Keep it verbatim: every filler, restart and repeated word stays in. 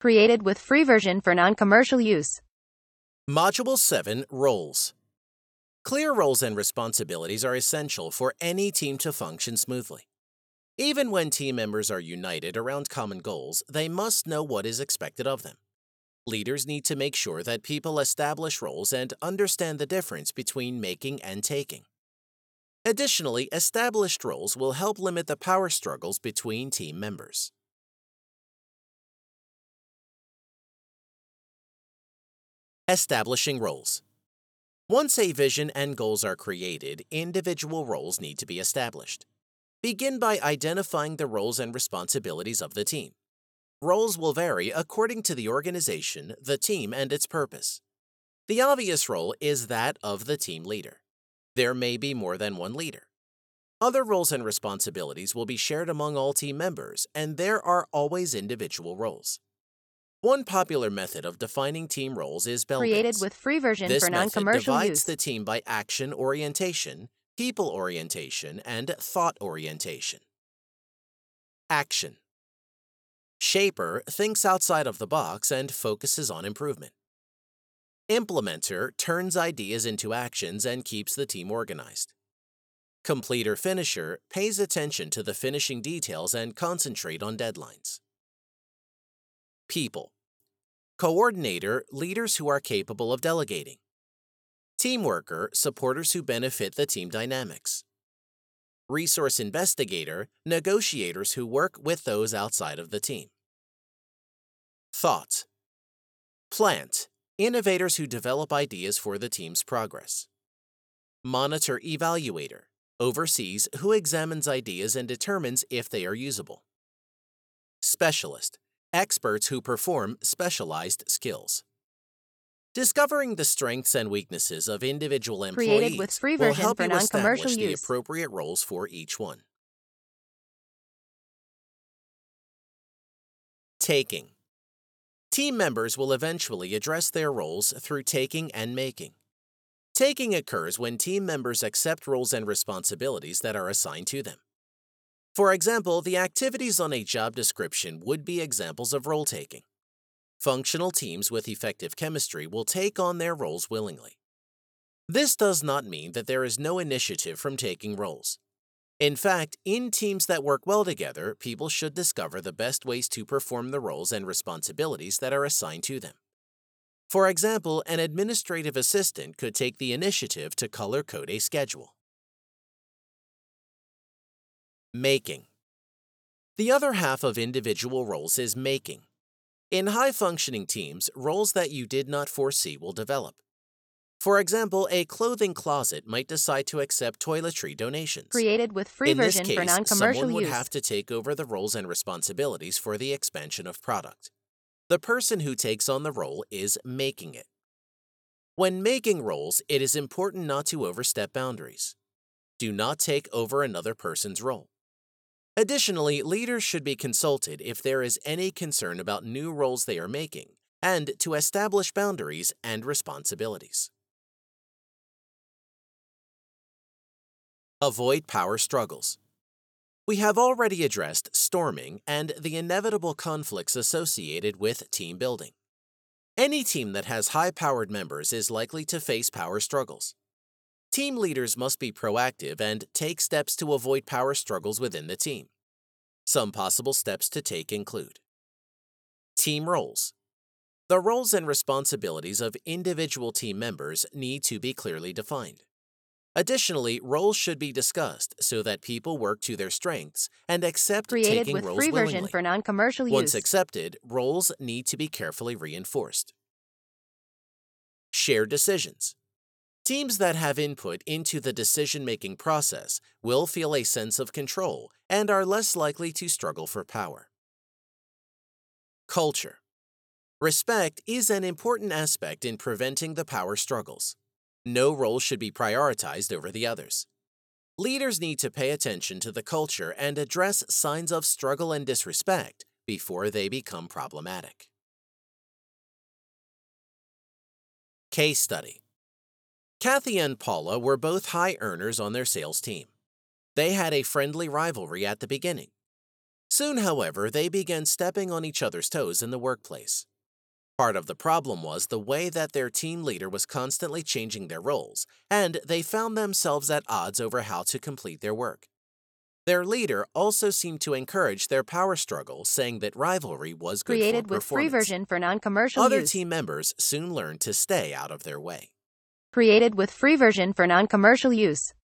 Created with free version for non-commercial use. Module seven, Roles. Clear roles and responsibilities are essential for any team to function smoothly. Even when team members are united around common goals, they must know what is expected of them. Leaders need to make sure that people establish roles and understand the difference between making and taking. Additionally, established roles will help limit the power struggles between team members. Establishing roles. Once a vision and goals are created, individual roles need to be established. Begin by identifying the roles and responsibilities of the team. Roles will vary according to the organization, the team, and its purpose. The obvious role is that of the team leader. There may be more than one leader. Other roles and responsibilities will be shared among all team members, and there are always individual roles. One popular method of defining team roles is Belbin's. Created with free version This for method non-commercial divides use. the team by action orientation, people orientation, and thought orientation. Action. Shaper thinks outside of the box and focuses on improvement. Implementer turns ideas into actions and keeps the team organized. Completer-finisher pays attention to the finishing details and concentrate on deadlines. People. Coordinator, leaders who are capable of delegating. Team worker, supporters who benefit the team dynamics. Resource investigator, negotiators who work with those outside of the team. Thought. Plant, innovators who develop ideas for the team's progress. Monitor evaluator, oversees who examines ideas and determines if they are usable. Specialist, experts who perform specialized skills. Discovering the strengths and weaknesses of individual employees Created with free will version help for you non-commercial establish the use. appropriate roles for each one. Taking. Team members will eventually address their roles through taking and making. Taking occurs when team members accept roles and responsibilities that are assigned to them. For example, the activities on a job description would be examples of role-taking. Functional teams with effective chemistry will take on their roles willingly. This does not mean that there is no initiative from taking roles. In fact, in teams that work well together, people should discover the best ways to perform the roles and responsibilities that are assigned to them. For example, an administrative assistant could take the initiative to color code a schedule. Making. The other half of individual roles is making. In high-functioning teams, roles that you did not foresee will develop. For example, a clothing closet might decide to accept toiletry donations. Created with free In this version case, for non-commercial someone would use. have to take over the roles and responsibilities for the expansion of product. The person who takes on the role is making it. When making roles, it is important not to overstep boundaries. Do not take over another person's role. Additionally, leaders should be consulted if there is any concern about new roles they are making, and to establish boundaries and responsibilities. Avoid power struggles. We have already addressed storming and the inevitable conflicts associated with team building. Any team that has high-powered members is likely to face power struggles. Team leaders must be proactive and take steps to avoid power struggles within the team. Some possible steps to take include: team roles. The roles and responsibilities of individual team members need to be clearly defined. Additionally, roles should be discussed so that people work to their strengths and accept Created taking with roles free version willingly. for non-commercial use. Once accepted, roles need to be carefully reinforced. Shared decisions. Teams that have input into the decision-making process will feel a sense of control and are less likely to struggle for power. Culture. Respect is an important aspect in preventing the power struggles. No role should be prioritized over the others. Leaders need to pay attention to the culture and address signs of struggle and disrespect before they become problematic. Case study. Kathy and Paula were both high earners on their sales team. They had a friendly rivalry at the beginning. Soon, however, they began stepping on each other's toes in the workplace. Part of the problem was the way that their team leader was constantly changing their roles, and they found themselves at odds over how to complete their work. Their leader also seemed to encourage their power struggle, saying that rivalry was good Created for with free performance. version for non-commercial Other use. team members soon learned to stay out of their way. Created with free version for non-commercial use.